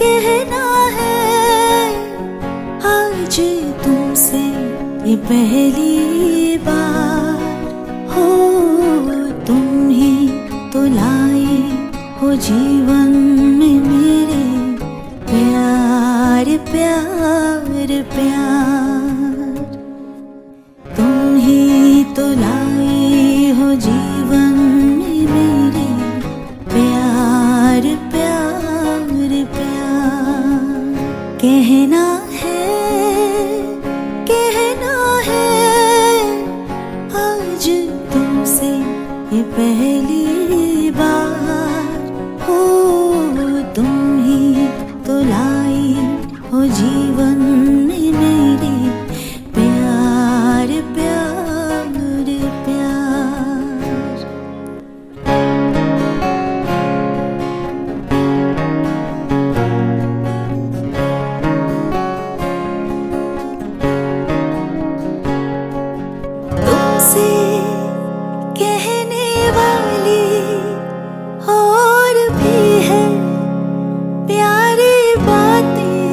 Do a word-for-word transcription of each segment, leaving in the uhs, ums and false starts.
कहना है आज तुमसे ये पहली बार हो। तुम ही तो लाए हो जीवन में मेरे प्यार प्यार प्यार। तुम ही तो लाए हो जीवन में मेरे प्यार प्यार प्यार। कहना है कहना है आज तुमसे ये पहली बार हो। तुम ही तो लाई हो जीवन में मेरे प्यार प्यार प्यार। तुमसे कहने वाली और भी है प्यारी बातें।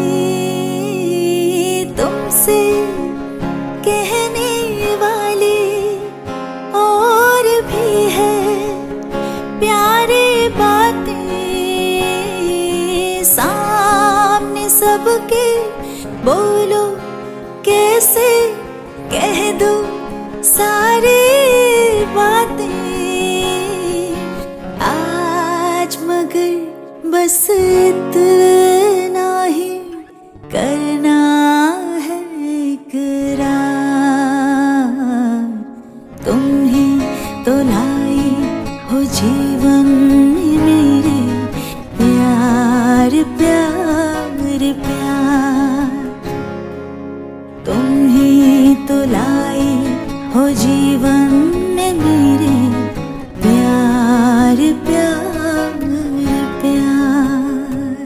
तुमसे कहने वाली और भी है प्यारी बातें। सामने सबके बोलो कैसे कह दो सारी बातें आज, मगर बस इतना ही करना है इकरार। तुम ही तो लाई हो जीवन में मेरे प्यार प्यार प्यार। तुम ही तो लाई हो जीवन में मेरे प्यार प्यार प्यार।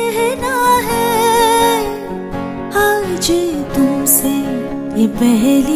कहना है आज तुमसे ये पहली